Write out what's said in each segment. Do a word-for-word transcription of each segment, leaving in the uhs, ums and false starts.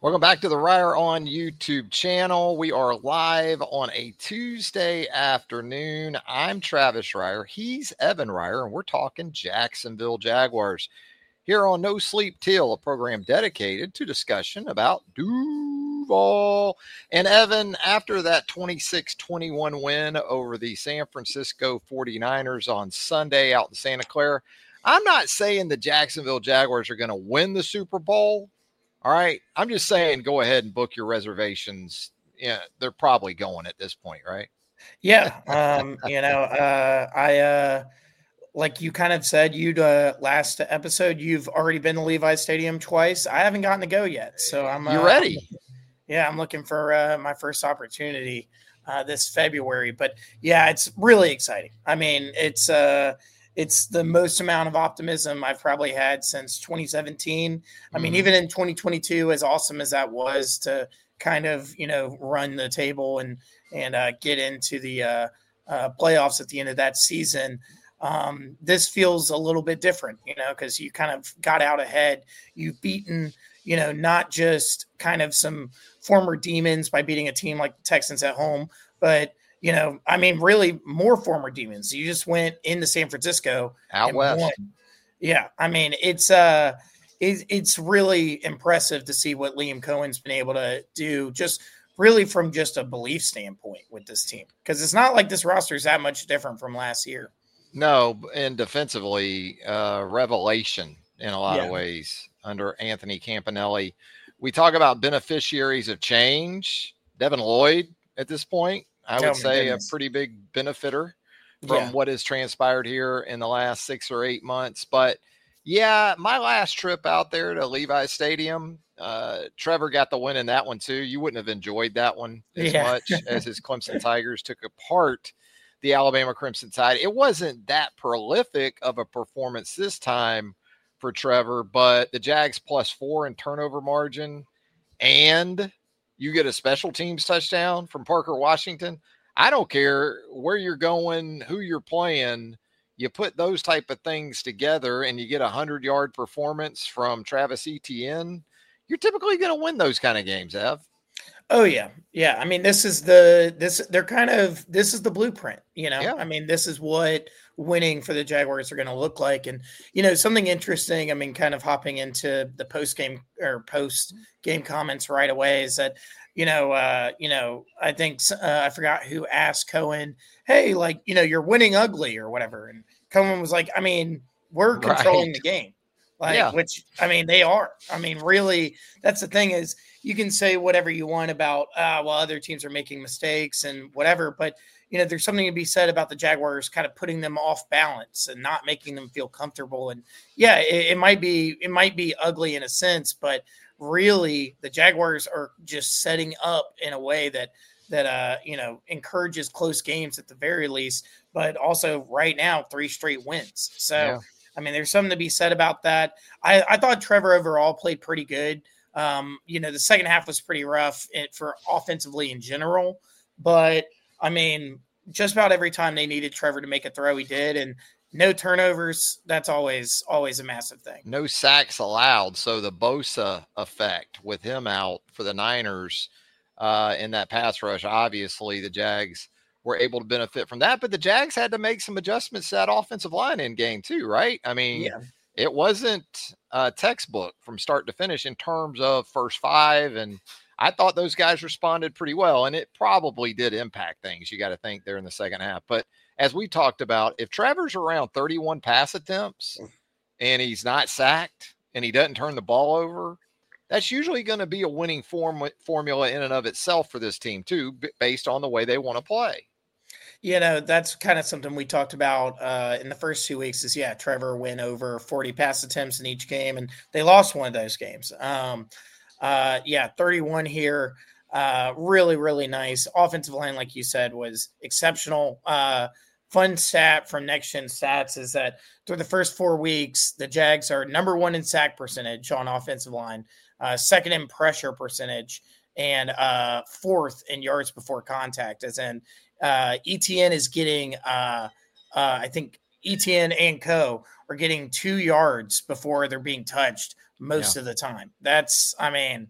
Welcome back to the Ryer on YouTube channel. We are live on a Tuesday afternoon. I'm Travis Ryer. He's Evan Ryer, and we're talking Jacksonville Jaguars here on No Sleep Till, a program dedicated to discussion about Duval. And Evan, after that twenty-six twenty-one win over the San Francisco forty-niners on Sunday out in Santa Clara, I'm not saying the Jacksonville Jaguars are going to win the Super Bowl. All right. I'm just saying, go ahead and book your reservations. Yeah, they're probably going at this point, right? Yeah. Um, you know, uh, I, uh, like you kind of said, you'd, uh, last episode, you've already been to Levi's Stadium twice. I haven't gotten to go yet. So I'm, you uh, ready? I'm, yeah, I'm looking for, uh, my first opportunity, uh, this February, but yeah, it's really exciting. I mean, it's, uh, It's the most amount of optimism I've probably had since twenty seventeen. I mean, mm-hmm. even in twenty twenty-two, as awesome as that was to kind of, you know, run the table and and uh, get into the uh, uh, playoffs at the end of that season, um, this feels a little bit different, you know, because you kind of got out ahead. You've beaten, you know, not just kind of some former demons by beating a team like the Texans at home, but you know, I mean, really more former demons. You just went into San Francisco out and west. Won. Yeah. I mean, it's uh, it, it's really impressive to see what Liam Cohen's been able to do just really from just a belief standpoint with this team. Because it's not like this roster is that much different from last year. No, and defensively, uh, revelation in a lot yeah. of ways under Anthony Campanelli. We talk about beneficiaries of change. Devin Lloyd at this point, I would oh say goodness. a pretty big benefitter from yeah. what has transpired here in the last six or eight months. But yeah, my last trip out there to Levi's Stadium, uh, Trevor got the win in that one too. You wouldn't have enjoyed that one as yeah. much as his Clemson Tigers took apart the Alabama Crimson Tide. It wasn't that prolific of a performance this time for Trevor, but the Jags plus four in turnover margin, and you get a special teams touchdown from Parker Washington. I don't care where you're going, who you're playing. You put those type of things together and you get a hundred-yard performance from Travis Etienne, you're typically going to win those kind of games, Ev. Oh, yeah. Yeah. I mean, this is the – this they're kind of – this is the blueprint, you know. Yeah. I mean, this is what winning for the Jaguars are going to look like. And, you know, something interesting, I mean, kind of hopping into the post-game or post-game comments right away is that, you know, uh, you know, I think uh, I forgot who asked Cohen, hey, like, you know, you're winning ugly or whatever. And Cohen was like, I mean, we're controlling right. the game. Like, yeah. which, I mean, they are. I mean, really, that's the thing is you can say whatever you want about, uh, well, other teams are making mistakes and whatever. But, you know, there's something to be said about the Jaguars kind of putting them off balance and not making them feel comfortable. And, yeah, it, it might be it might be ugly in a sense, but really the Jaguars are just setting up in a way that, that uh, you know, encourages close games at the very least, but also right now, three straight wins. So, yeah. I mean, there's something to be said about that. I, I thought Trevor overall played pretty good. Um, you know, the second half was pretty rough for offensively in general. But, I mean, just about every time they needed Trevor to make a throw, he did. And no turnovers, that's always always a massive thing. No sacks allowed. So the Bosa effect with him out for the Niners uh, in that pass rush, obviously the Jags were able to benefit from that, but the Jags had to make some adjustments to that offensive line in game too, right? I mean, yeah. it wasn't a textbook from start to finish in terms of first five, and I thought those guys responded pretty well, and it probably did impact things. You got to think there in the second half. But as we talked about, if Trevor's around thirty-one pass attempts and he's not sacked and he doesn't turn the ball over, that's usually going to be a winning form formula in and of itself for this team too, b- based on the way they want to play. You know, that's kind of something we talked about uh, in the first two weeks is, yeah, Trevor went over forty pass attempts in each game, and they lost one of those games. Um, uh, yeah, thirty-one here. Uh, really, really nice. Offensive line, like you said, was exceptional. Uh, fun stat from Next Gen Stats is that through the first four weeks, the Jags are number one in sack percentage on offensive line, uh, second in pressure percentage, and uh, fourth in yards before contact, as in Uh, E T N is getting, uh, uh, I think E T N and co are getting two yards before they're being touched most yeah. of the time. That's, I mean,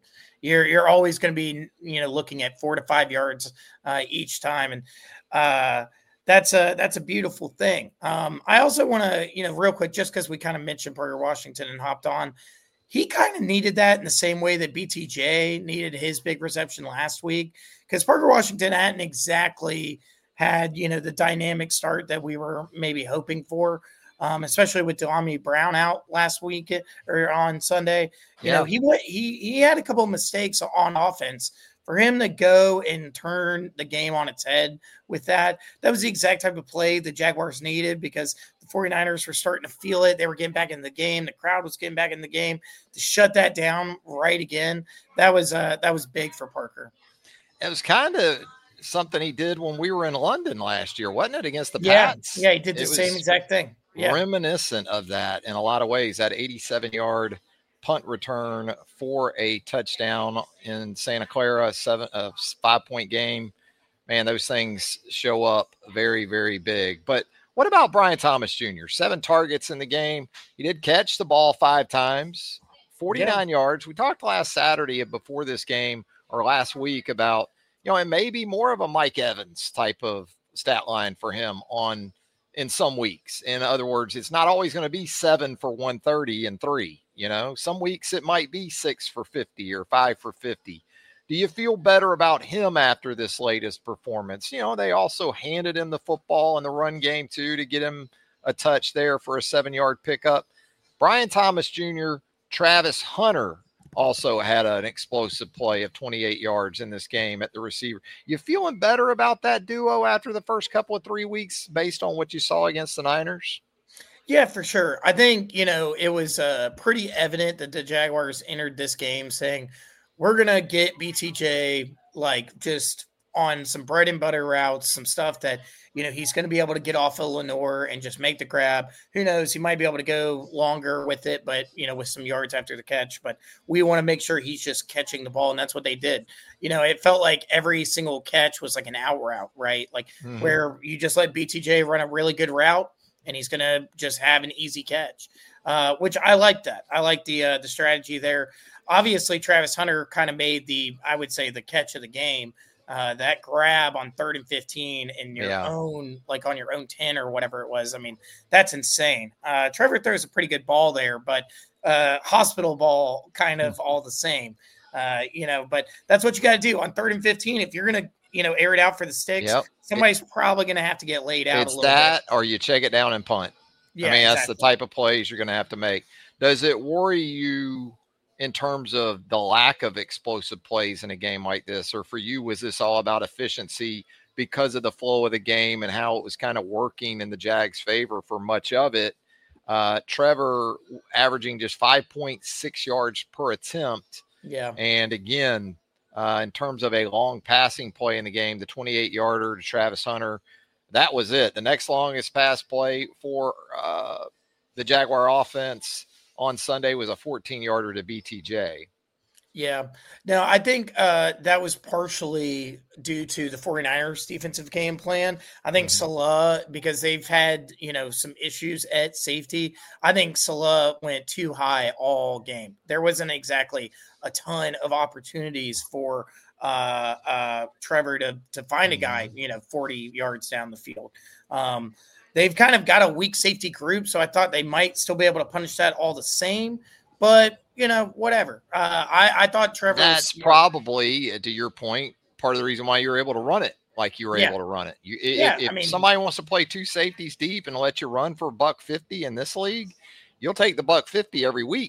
you're you're always going to be, you know, looking at four to five yards uh, each time, and uh, that's a that's a beautiful thing. Um, I also want to, you know, real quick, just because we kind of mentioned Parker Washington and hopped on, he kind of needed that in the same way that B T J needed his big reception last week, because Parker Washington hadn't exactly had, you know, the dynamic start that we were maybe hoping for. Um, especially with Dyami Brown out last week or on Sunday. You yeah. know, he went, he he had a couple of mistakes on offense. For him to go and turn the game on its head with that, that was the exact type of play the Jaguars needed, because the 49ers were starting to feel it. They were getting back in the game. The crowd was getting back in the game. To shut that down right again, that was uh, that was big for Parker. It was kind of something he did when we were in London last year, wasn't it, against the yeah. Pats? Yeah, he did the it same exact thing. Yeah. Reminiscent of that in a lot of ways. That eighty-seven-yard punt return for a touchdown in Santa Clara, seven a five-point game. Man, those things show up very, very big. But what about Brian Thomas Junior? Seven targets in the game. He did catch the ball five times, forty-nine yeah. yards. We talked last Saturday before this game, or last week, about, you know, it may be more of a Mike Evans type of stat line for him on in some weeks. In other words, it's not always going to be seven for one thirty and three. You know, some weeks it might be six for fifty or five for fifty. Do you feel better about him after this latest performance? You know, they also handed him the football in the run game too, to get him a touch there for a seven-yard pickup. Brian Thomas Junior, Travis Hunter also had an explosive play of twenty-eight yards in this game at the receiver. You feeling better about that duo after the first couple of three weeks based on what you saw against the Niners? Yeah, for sure. I think, you know, it was uh, pretty evident that the Jaguars entered this game saying, we're going to get B T J like just on some bread and butter routes, some stuff that, you know, he's going to be able to get off of Lenore and just make the grab. Who knows? He might be able to go longer with it, but, you know, with some yards after the catch. But we want to make sure he's just catching the ball, and that's what they did. You know, it felt like every single catch was like an out route, right? Like mm-hmm. where you just let B T J run a really good route, and he's going to just have an easy catch, uh, which I like that. I like the uh, the strategy there. Obviously, Travis Hunter kind of made the, I would say, the catch of the game. Uh, that grab on third and fifteen in your yeah. own, like on your own ten or whatever it was. I mean, that's insane. Uh, Trevor throws a pretty good ball there, but uh, hospital ball kind of all the same. Uh, you know, but that's what you got to do on third and fifteen. If you're going to, you know, air it out for the sticks, yep. somebody's it, probably going to have to get laid out. It's a little that, bit. Or you check it down and punt. Yeah, I mean, exactly. That's the type of plays you're going to have to make. Does it worry you in terms of the lack of explosive plays in a game like this? Or for you, was this all about efficiency because of the flow of the game and how it was kind of working in the Jags' favor for much of it? Uh, Trevor averaging just five point six yards per attempt. Yeah. And again, uh, in terms of a long passing play in the game, the twenty-eight yarder to Travis Hunter, that was it. The next longest pass play for uh, the Jaguar offense on Sunday was a fourteen yarder to B T J. Yeah. Now, I think uh, that was partially due to the 49ers defensive game plan. I think mm-hmm. Salah, because they've had, you know, some issues at safety, I think Salah went too high all game. There wasn't exactly a ton of opportunities for uh, uh, Trevor to, to find mm-hmm. a guy, you know, forty yards down the field. Um, they've kind of got a weak safety group, so I thought they might still be able to punish that all the same. But, you know, whatever. Uh, I, I thought Trevor. That's probably, know, to your point, part of the reason why you were able to run it like you were yeah. able to run it. You, yeah, if I mean, somebody wants to play two safeties deep and let you run for a buck fifty in this league, you'll take the buck fifty every week.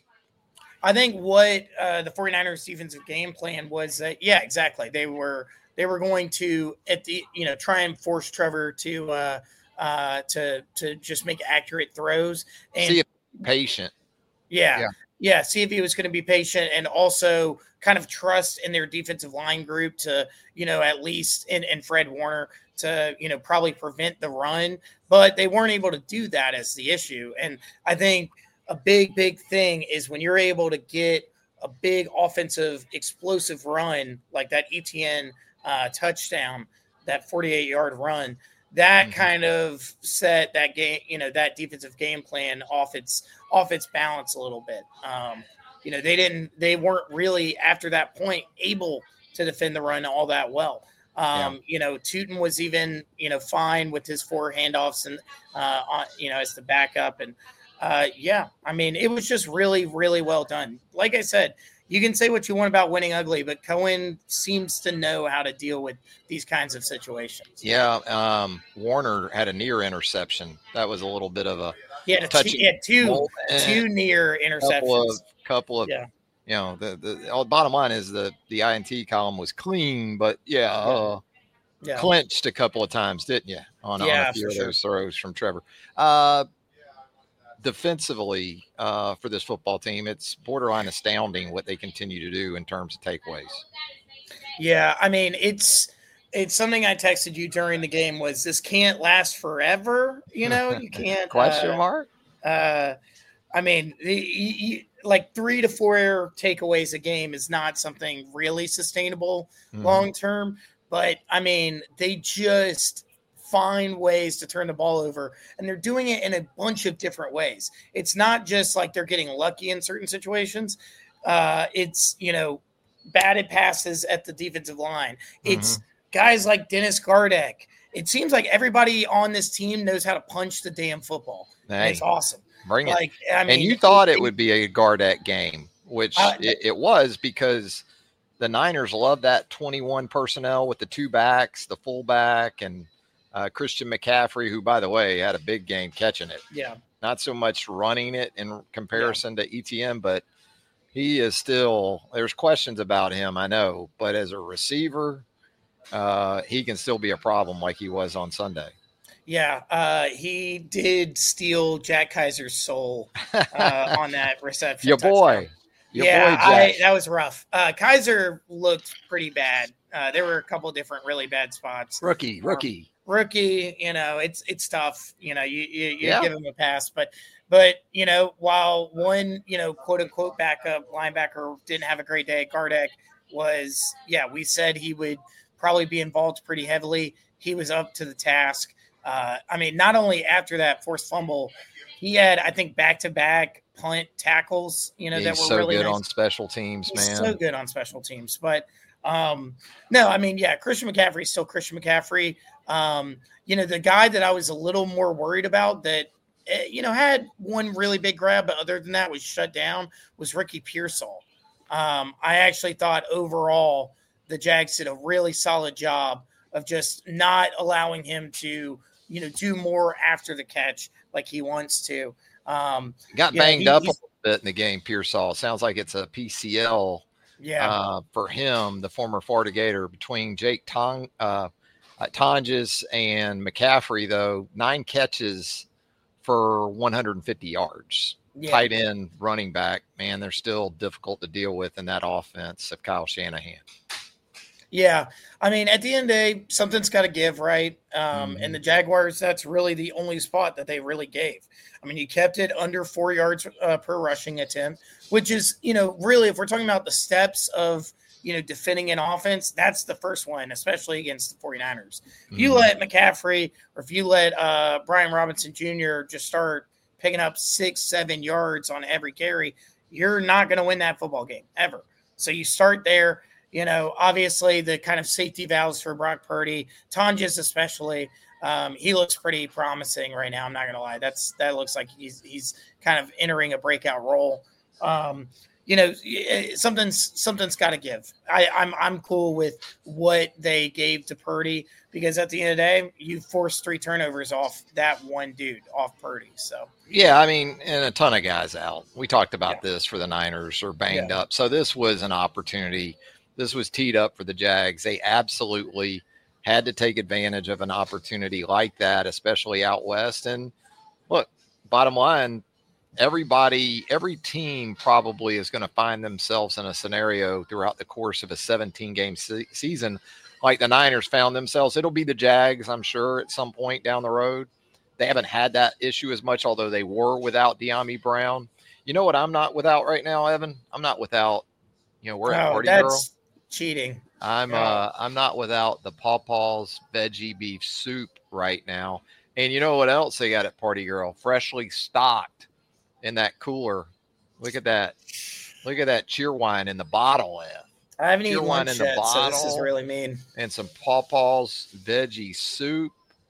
I think what uh, the 49ers defensive game plan was that, yeah, exactly. They were they were going to at the you know try and force Trevor to uh, uh, to to just make accurate throws and see if patient. Yeah. yeah. Yeah, see if he was going to be patient and also kind of trust in their defensive line group to, you know, at least, and, and Fred Warner to, you know, probably prevent the run. But they weren't able to do that as the issue. And I think a big, big thing is when you're able to get a big offensive explosive run like that E T N uh, touchdown, that forty-eight-yard run, that mm-hmm. kind of set that game, you know, that defensive game plan off its off its balance a little bit. Um, you know, they didn't, they weren't really after that point able to defend the run all that well. Um, yeah. You know, Tootin was even, you know, fine with his four handoffs and, uh, on, you know, as the backup. And, uh, yeah, I mean, it was just really, really well done. Like I said, you can say what you want about winning ugly, but Cohen seems to know how to deal with these kinds of situations. Yeah. Um, Warner had a near interception. That was a little bit of a yeah, touchy. He had two, two near interceptions. Couple of, couple of yeah. You know, the, the, the bottom line is the, the I N T column was clean, but yeah, uh, yeah. clinched a couple of times, didn't you? On, yeah, on a few of sure. those throws from Trevor. Uh, defensively, uh, for this football team, it's borderline astounding what they continue to do in terms of takeaways. Yeah, I mean, it's it's something I texted you during the game was this can't last forever. You know, you can't. Question uh, mark? Uh, I mean, you, you, like three to four takeaways a game is not something really sustainable mm-hmm. long term. But I mean, they just find ways to turn the ball over, and they're doing it in a bunch of different ways. It's not just like they're getting lucky in certain situations. Uh, it's, you know, batted passes at the defensive line. It's mm-hmm. guys like Dennis Gardeck. It seems like everybody on this team knows how to punch the damn football. Hey. It's awesome. Bring like, it. I mean, and you thought it, it would be a Gardeck game, which uh, it, it was, because the Niners love that twenty-one personnel with the two backs, the fullback, and uh, Christian McCaffrey, who, by the way, had a big game catching it. Yeah. Not so much running it in comparison yeah. to E T N, but he is still – there's questions about him, I know. But as a receiver, uh, he can still be a problem like he was on Sunday. Yeah, uh, he did steal Jack Kaiser's soul uh, on that reception. Your boy. Your yeah, boy, I, that was rough. Uh, Kaiser looked pretty bad. Uh, there were a couple of different really bad spots. Rookie, rookie. Um, rookie, you know, it's it's tough. You know, you, you, you yeah. give him a pass. But, but you know, while one, you know, quote-unquote backup linebacker didn't have a great day, Gardeck was, yeah, we said he would probably be involved pretty heavily. He was up to the task. Uh, I mean, not only after that forced fumble, he had, I think, back-to-back punt tackles, you know, He's that were so really good nice. on special teams, He's man. so good on special teams. But, um, no, I mean, yeah, Christian McCaffrey is still Christian McCaffrey. Um, you know, the guy that I was a little more worried about that, you know, had one really big grab, but other than that was shut down, was Ricky Pearsall. Um, I actually thought overall the Jags did a really solid job of just not allowing him to, you know, do more after the catch like he wants to. Um, Got banged know, he, up a little bit in the game, Pearsall. Sounds like it's a P C L yeah. uh, for him, the former Florida Gator. Between Jake Tong, uh, uh, Tonjes and McCaffrey, though, nine catches for one hundred fifty yards. Yeah. Tight end, running back, man, they're still difficult to deal with in that offense of Kyle Shanahan. Yeah, I mean, at the end of the day, something's got to give, right? Um, mm-hmm. And the Jaguars, that's really the only spot that they really gave. I mean, you kept it under four yards uh, per rushing attempt, which is, you know, really, if we're talking about the steps of, you know, defending an offense, that's the first one, especially against the 49ers. Mm-hmm. If you let McCaffrey or if you let uh, Brian Robinson Junior just start picking up six, seven yards on every carry, you're not going to win that football game ever. So you start there. You know, obviously the kind of safety valves for Brock Purdy, Tonjes especially, um, he looks pretty promising right now. I'm not going to lie. That's that looks like he's he's kind of entering a breakout role. Um, you know, something's something's got to give. I, I'm I'm cool with what they gave to Purdy because at the end of the day, you forced three turnovers off that one dude, off Purdy. So yeah, I mean, and a ton of guys out. We talked about yeah. this for the Niners are banged yeah. up. So this was an opportunity. This was teed up for the Jags. They absolutely had to take advantage of an opportunity like that, especially out west. And look, bottom line, everybody, every team probably is going to find themselves in a scenario throughout the course of a seventeen-game se- season like the Niners found themselves. It'll be the Jags, I'm sure, at some point down the road. They haven't had that issue as much, although they were without De'Ami Brown. You know what I'm not without right now, Evan? I'm not without, you know, we're at oh, Party that's Girl. Cheating. I'm yeah. uh I'm not without the Pawpaw's veggie beef soup right now. And you know what else they got at Party Girl? Freshly stocked in that cooler. Look at that. Look at that cheer wine in the bottle, F. I haven't eaten lunch in the yet, bottle, so this is really mean. And some Pawpaw's veggie soup.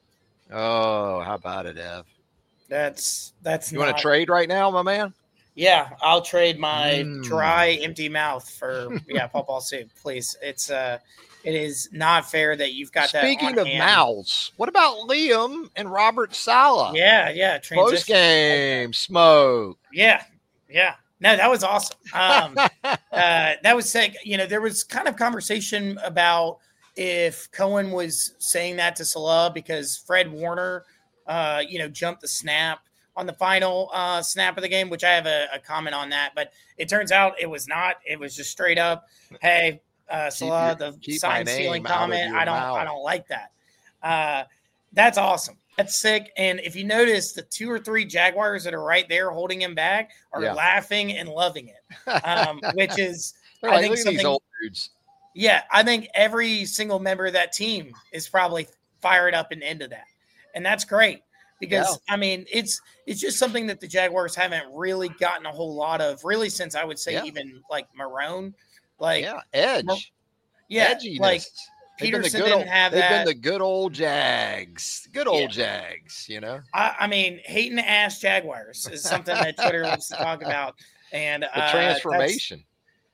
Oh, how about it, Ev? That's that's. You not... want to trade right now, my man? Yeah, I'll trade my mm. dry, empty mouth for yeah, Pawpaw soup, please. It's uh, it is not fair that you've got Speaking that. Speaking of hand. mouths, what about Liam and Robert Saleh? Yeah, yeah. Post game smoke. Yeah, yeah. No, that was awesome. Um, uh, that was sick. You know, there was kind of conversation about if Cohen was saying that to Saleh because Fred Warner, uh, you know, jumped the snap on the final uh, snap of the game, which I have a, a comment on that. But it turns out it was not. It was just straight up, hey, uh, Saleh, the sign stealing comment. I don't, mouth. I don't like that. Uh, that's awesome. That's sick. And if you notice, the two or three Jaguars that are right there holding him back are yeah. laughing and loving it, um, which is, I like, think, something. These old dudes. Yeah, I think every single member of that team is probably fired up and into that, and that's great because yeah. I mean, it's it's just something that the Jaguars haven't really gotten a whole lot of, really, since I would say yeah. even like Marrone, like yeah, edge, Mar- yeah, Edginess. like. Peterson didn't old, have they've that. They've been the good old Jags. Good old yeah. Jags, you know? I, I mean, hating ass Jaguars is something that Twitter loves to talk about. And the uh, transformation.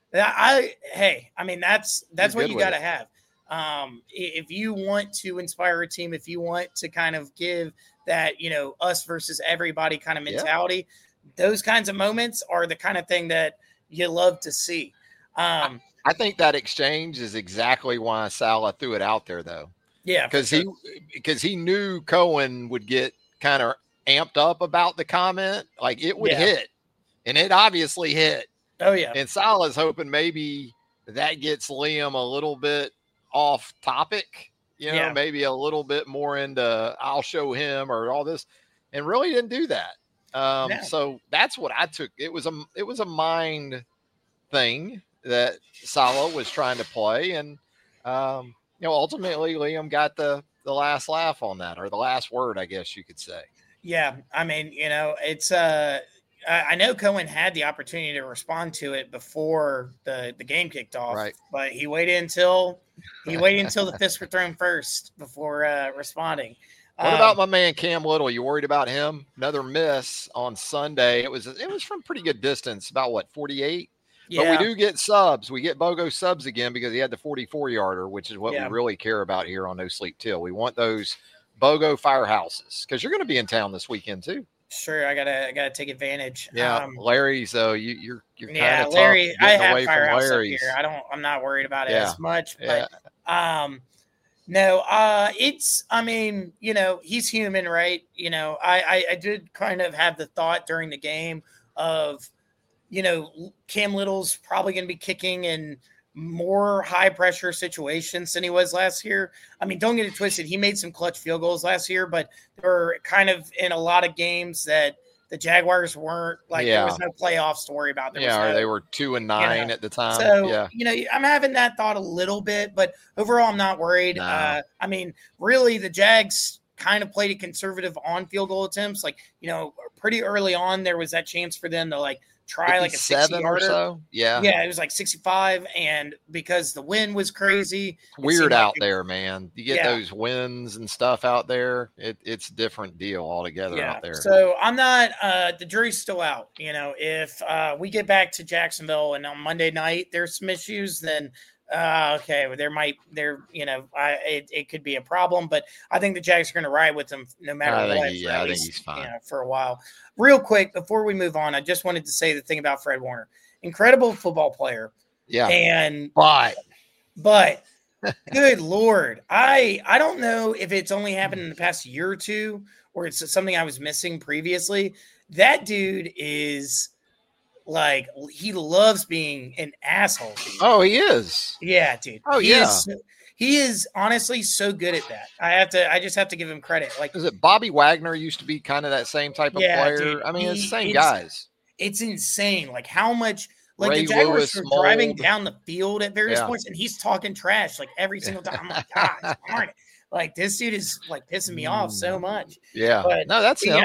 I Hey, I mean, that's that's You're what you got to have. Um, if you want to inspire a team, if you want to kind of give that, you know, us versus everybody kind of mentality, yeah. those kinds of moments are the kind of thing that you love to see. Um I think that exchange is exactly why Saleh threw it out there, though. Yeah, because sure. he because he knew Cohen would get kind of amped up about the comment, like it would yeah. hit, and it obviously hit. Oh yeah, and Saleh's hoping maybe that gets Liam a little bit off topic, you know, yeah. maybe a little bit more into I'll show him or all this, and really didn't do that. Um, yeah. So that's what I took. It was a it was a mind thing that Saleh was trying to play. And, um, you know, ultimately Liam got the, the last laugh on that, or the last word, I guess you could say. Yeah. I mean, you know, it's, uh, I know Cohen had the opportunity to respond to it before the, the game kicked off, right. but he waited until he waited until the fists were thrown first before uh, responding. What um, about my man Cam Little? You worried about him? Another miss on Sunday. It was, it was from pretty good distance, about what, forty-eight? Yeah. But we do get subs. We get BOGO subs again because he had the forty-four yarder, which is what yeah. we really care about here on No Sleep Till. We want those BOGO firehouses because you're going to be in town this weekend too. Sure, I gotta, I gotta take advantage. Yeah, um, Larry. So you, you're, you're kind yeah, of Larry. tough I have away firehouse from up here. I don't. I'm not worried about it yeah. as much. Yeah. But um, no, uh, it's. I mean, you know, he's human, right? You know, I, I, I did kind of have the thought during the game of, you know, Cam Little's probably going to be kicking in more high pressure situations than he was last year. I mean, don't get it twisted. He made some clutch field goals last year, but they were kind of in a lot of games that the Jaguars weren't like, yeah. there was no playoffs to worry about. There yeah. was no, or they were two and nine you know, at the time. So, yeah. you know, I'm having that thought a little bit, but overall I'm not worried. No. Uh, I mean, really the Jags kind of played it conservative on field goal attempts. Like, you know, pretty early on, there was that chance for them to like, try like a sixty or so. Yeah. Yeah. It was like sixty-five. And because the wind was crazy. Weird out like there, man. You get yeah. those winds and stuff out there. It, it's a different deal altogether yeah. out there. So I'm not, uh, the jury's still out. You know, if uh, we get back to Jacksonville and on Monday night, there's some issues, then uh, okay, well, there might, there, you know, I, it, it could be a problem, but I think the Jags are going to ride with them no matter I what. He, yeah, I least, think he's fine. You know, for a while. Real quick, before we move on, I just wanted to say the thing about Fred Warner. Incredible football player. Yeah. And, but, but good Lord, I, I don't know if it's only happened in the past year or two, or it's something I was missing previously. That dude is, like, he loves being an asshole. Dude. Oh, he is. Yeah, dude. Oh, he yeah. Is, he is honestly so good at that. I have to. I just have to give him credit. Like, is it Bobby Wagner used to be kind of that same type of yeah, player? Dude, I mean, he, it's the same it's, guys. It's insane. Like how much. Like Ray the Jaguars Lewis were mold. driving down the field at various yeah. points, and he's talking trash like every single time. I'm like, God, darn it! Like this dude is like pissing me off so much. Yeah. But, no, that's him. You know,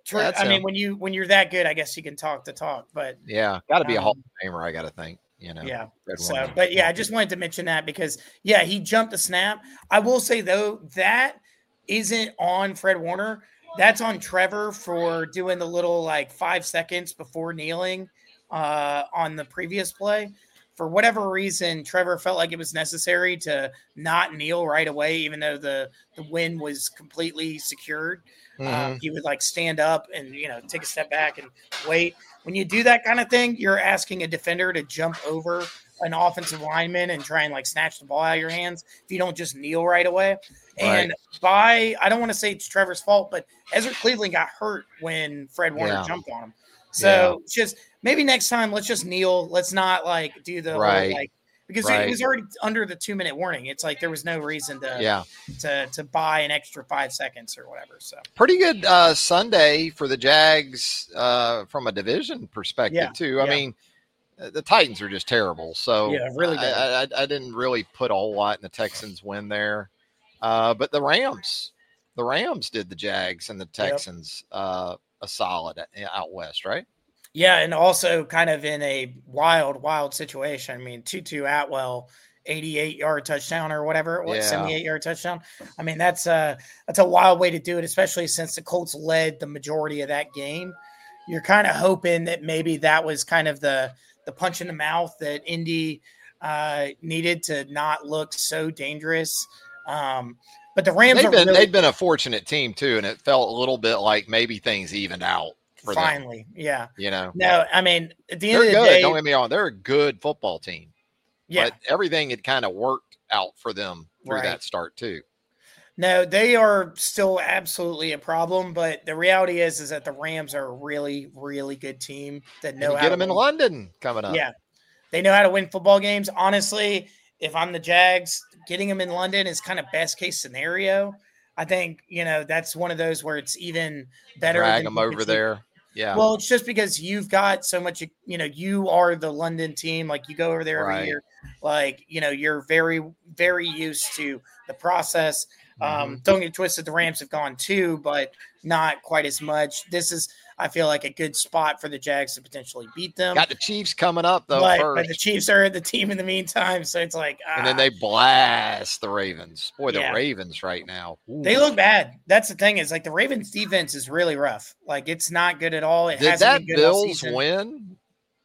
True. I him. mean, when you when you're that good, I guess you can talk the talk. But yeah, got to be um, a Hall of Famer. I got to think. You know. Yeah. So, but yeah, I just wanted to mention that because yeah, he jumped the snap. I will say though that isn't on Fred Warner. That's on Trevor for doing the little like five seconds before kneeling uh, on the previous play. For whatever reason, Trevor felt like it was necessary to not kneel right away, even though the, the win was completely secured. Mm-hmm. Um, he would like stand up and, you know, take a step back and wait. When you do that kind of thing, you're asking a defender to jump over an offensive lineman and try and like snatch the ball out of your hands if you don't just kneel right away. Right. And by, I don't want to say it's Trevor's fault, but Ezra Cleveland got hurt when Fred Warner yeah. jumped on him. So yeah. just maybe next time, let's just kneel. Let's not like do the right. whole, like, because right. it was already under the two minute warning. It's like there was no reason to yeah. to to buy an extra five seconds or whatever. So pretty good uh, Sunday for the Jags uh, from a division perspective yeah. too. I yeah. mean, the Titans are just terrible. So yeah, really good. I, I, I didn't really put a whole lot in the Texans win there, uh, but the Rams, the Rams did the Jags and the Texans yep. uh, a solid out west, right? Yeah, and also kind of in a wild, wild situation. I mean, Tutu Atwell, eighty-eight yard touchdown or whatever it was, yeah. seventy-eight yard touchdown. I mean, that's a that's a wild way to do it, especially since the Colts led the majority of that game. You're kind of hoping that maybe that was kind of the the punch in the mouth that Indy uh, needed to not look so dangerous. Um, but the Rams they've are been really- they've been a fortunate team too, and it felt a little bit like maybe things evened out. Finally, them. yeah. You know, no, I mean, at the end they're of the good. day, Don't get me wrong, they're a good football team. Yeah, but everything had kind of worked out for them through right. that start too. No, they are still absolutely a problem, but the reality is, is that the Rams are a really, really good team that know and you how get to them win. in London coming up. Yeah, they know how to win football games. Honestly, if I'm the Jags, getting them in London is kind of best case scenario. I think, you know, that's one of those where it's even better. Drag them over there. Yeah. Well, it's just because you've got so much, you know, you are the London team. Like you go over there every right. year. Like, you know, you're very, very used to the process. Mm-hmm. Um, don't get twisted. The Rams have gone too, but not quite as much. This is, I feel like, a good spot for the Jags to potentially beat them. Got the Chiefs coming up though. But, first. but the Chiefs are the team in the meantime. So it's like, ah. and then they blast the Ravens. Boy, the yeah. Ravens right now. Ooh. They look bad. That's the thing is like the Ravens defense is really rough. Like it's not good at all. It Did hasn't that been good all Bills season. win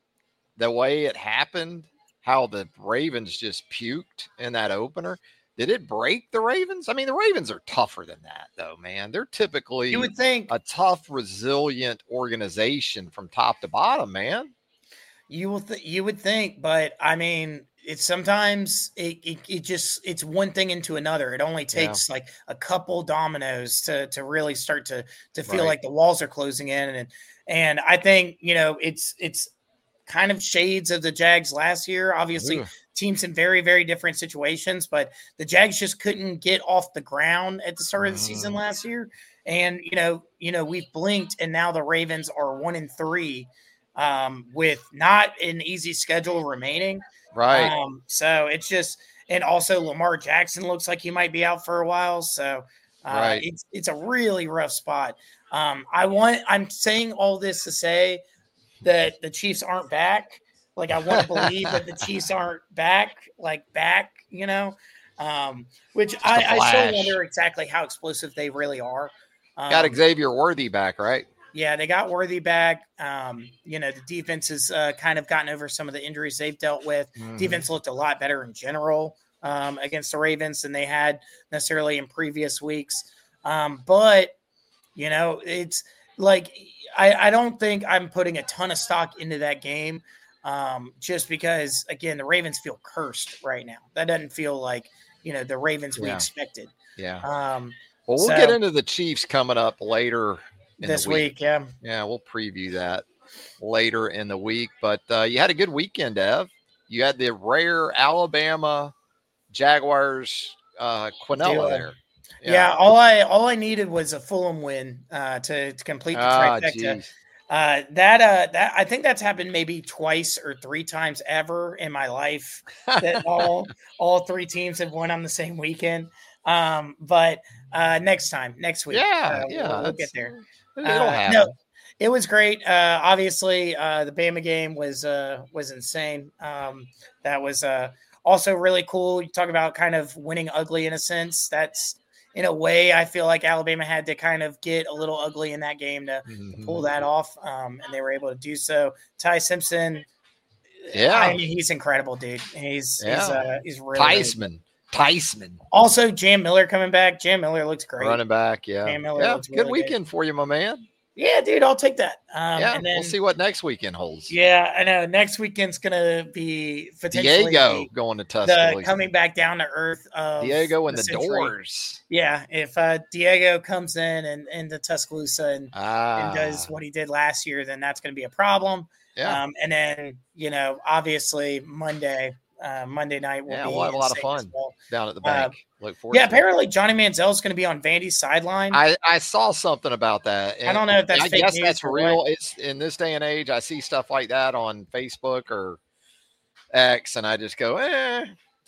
the way it happened? How the Ravens just puked in that opener? Did it break the Ravens? I mean, the Ravens are tougher than that, though, man. They're typically you would think a tough, resilient organization from top to bottom, man. You will, th- you would think, but I mean, it's sometimes it, it, it just it's one thing into another. It only takes yeah. like a couple dominoes to to really start to to feel right. like the walls are closing in, and and I think you know it's it's kind of shades of the Jags last year. Obviously, Ugh. teams in very, very different situations, but the Jags just couldn't get off the ground at the start of the season last year. And, you know, you know, we've blinked and now the Ravens are one and three um, with not an easy schedule remaining. Right. Um, so it's just, and also Lamar Jackson looks like he might be out for a while. So uh, right. it's, it's a really rough spot. Um, I want, I'm saying all this to say that the Chiefs aren't back. Like I want to believe that the Chiefs aren't back, like back, you know, um, which I, I still wonder exactly how explosive they really are. Um, got Xavier Worthy back, right? Yeah, they got Worthy back. Um, you know, the defense has uh, kind of gotten over some of the injuries they've dealt with. Mm-hmm. Defense looked a lot better in general um, against the Ravens than they had necessarily in previous weeks. Um, but, you know, it's like – I, I don't think I'm putting a ton of stock into that game um, just because, again, the Ravens feel cursed right now. That doesn't feel like, you know, the Ravens we yeah. expected. Yeah. Um, well, we'll so, get into the Chiefs coming up later in this the week. week. Yeah. Yeah, we'll preview that later in the week. But uh, you had a good weekend, Ev. You had the rare Alabama Jaguars uh, Quinella there. Yeah. yeah, all I all I needed was a Fulham win uh, to, to complete the ah, trifecta. Uh, that uh, that I think that's happened maybe twice or three times ever in my life. That all all three teams have won on the same weekend. Um, but uh, next time, next week, yeah, uh, yeah, we'll, we'll get there. It'll uh, happen. No, it was great. Uh, obviously, uh, the Bama game was uh, was insane. Um, that was uh, also really cool. You talk about kind of winning ugly in a sense. That's in a way I feel like Alabama had to kind of get a little ugly in that game to, mm-hmm. to pull that off, um, and they were able to do so. Ty Simpson, yeah, I mean he's incredible, dude. He's yeah. he's uh, he's really Theismann. Really Theismann. Also, Jam Miller coming back. Jam Miller looks great. Running back, yeah. Jam Miller yeah, looks good really weekend good. for you, my man. Yeah, dude, I'll take that. Um, yeah, and then, we'll see what next weekend holds. Yeah, I know. Next weekend's gonna be potentially Diego going to Tuscaloosa. The coming back down to earth of Diego and the, the Doors. Yeah, if uh, Diego comes in and into Tuscaloosa and, ah. and does what he did last year, then that's going to be a problem. Yeah. Um, and then you know, obviously Monday. Uh, Monday night will yeah, be we'll have a lot of fun well. down at the bank. Uh, Look forward. Yeah, to apparently it. Johnny Manziel is going to be on Vandy's sideline. I, I saw something about that. And I don't know if that's I fake guess news that's or real. what. It's in this day and age. I see stuff like that on Facebook or X, and I just go, eh,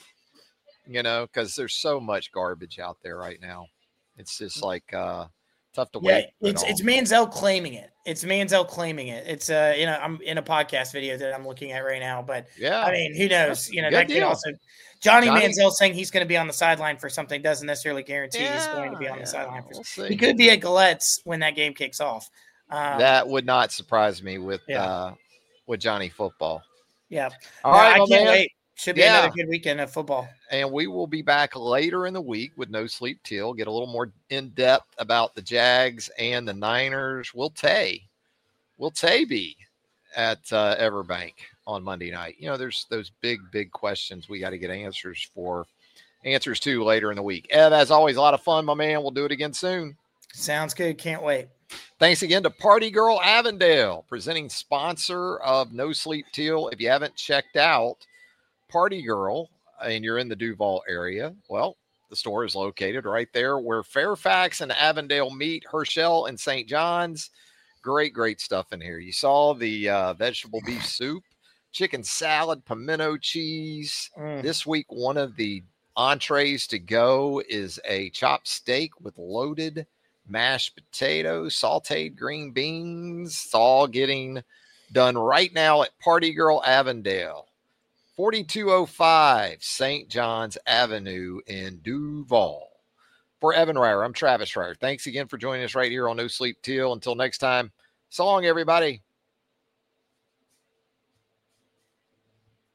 you know, because there's so much garbage out there right now. It's just like uh, tough to yeah, wait. It's it's Manziel claiming it. It's Manziel claiming it. It's uh, you know, I'm in a podcast video that I'm looking at right now, but yeah, I mean, who knows? You know, Good that could deal. also Johnny, Johnny Manziel saying he's going to be on the sideline for something doesn't necessarily guarantee yeah, he's going to be on yeah, the sideline for we'll something. see. He could be at Galette's when that game kicks off. Um, that would not surprise me with yeah. uh, with Johnny football. Yeah. All no, right, I can't man. wait. Should be yeah. another good weekend of football. And we will be back later in the week with No Sleep Till, get a little more in depth about the Jags and the Niners. Will Tay, will Tay be at uh, Everbank on Monday night? You know, there's those big, big questions we got to get answers for, answers to later in the week. Ev, as always, a lot of fun, my man. We'll do it again soon. Sounds good. Can't wait. Thanks again to Party Girl Avondale, presenting sponsor of No Sleep Till. If you haven't checked out Party Girl and you're in the Duval area, well, the store is located right there where Fairfax and Avondale meet, Herschel and Saint John's. Great, great stuff in here. You saw the uh, vegetable beef soup, chicken salad, pimento cheese. Mm. This week, one of the entrees to go is a chopped steak with loaded mashed potatoes, sauteed green beans. It's all getting done right now at Party Girl Avondale. forty-two oh five Saint John's Avenue in Duval. For Evan Ryer, I'm Travis Ryer. Thanks again for joining us right here on No Sleep Till. Until next time, so long, everybody.